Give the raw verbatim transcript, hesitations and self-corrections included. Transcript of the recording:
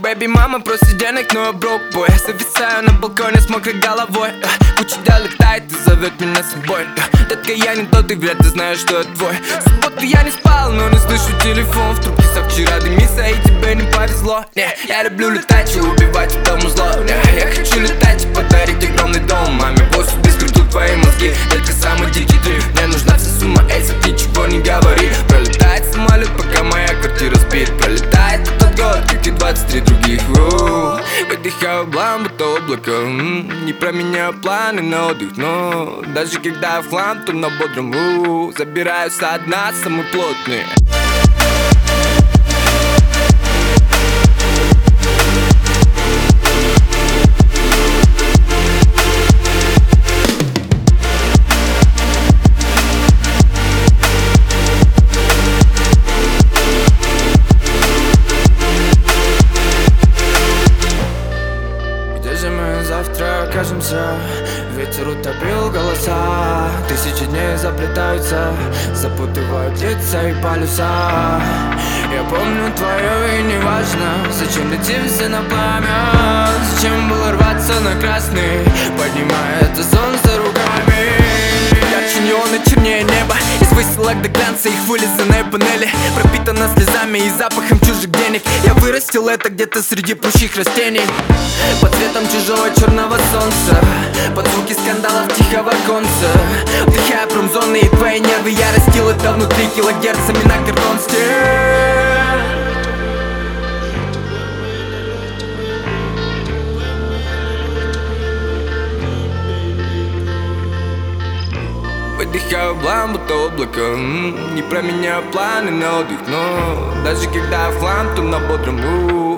Бэби, мама просит денег, но я брок бой. Зависаю на балконе с мокрой головой. Куча дел летает и зовет меня с собой. Детка, я не тот, и вряд ли знаешь, что я твой. В субботу я не спал, но не слышу телефон. В трубке со вчера дымится, и тебе не повезло. Не, я люблю летать и убивать этому зло. Не, я хочу летать и подарить огромный дом маме, боссу, бескруту твои мозги. Только самый дикий дрифт. Мне нужна вся сумма, эйса, ничего не говори. Пролетает самолет, пока моя квартира спит. Пролетает этот год, как и двадцать три других. У-у-у. Выдыхаю блам, будто облако. М-м-м. Не променяю планы на отдых, но даже когда я в хлам, то на бодром. У-у-у. Забираю со дна самый плотный. Завтра окажемся, ветер утопил голоса. Тысячи дней заплетаются, запутывают лица и полюса. Я помню твое и неважно, зачем летимся на пламя. Зачем было рваться на красный, поднимая это солнце руками. Ярче неоны, чернее небо, из выселок до глянца их вылизанные панели пропитана слезами и запахом чужих денег. Я вырастил это где-то среди плющих растений, под цветом чужого черного солнца, под звуки скандалов тихого конца. Вдыхая промзоны и твои нервы, я растил это внутри килогерцами на картон стен. Выдыхаю блам, будто облако. М-м, не променяю планы на отдых, но даже когда я в хлам, то на бодром. У-у-у.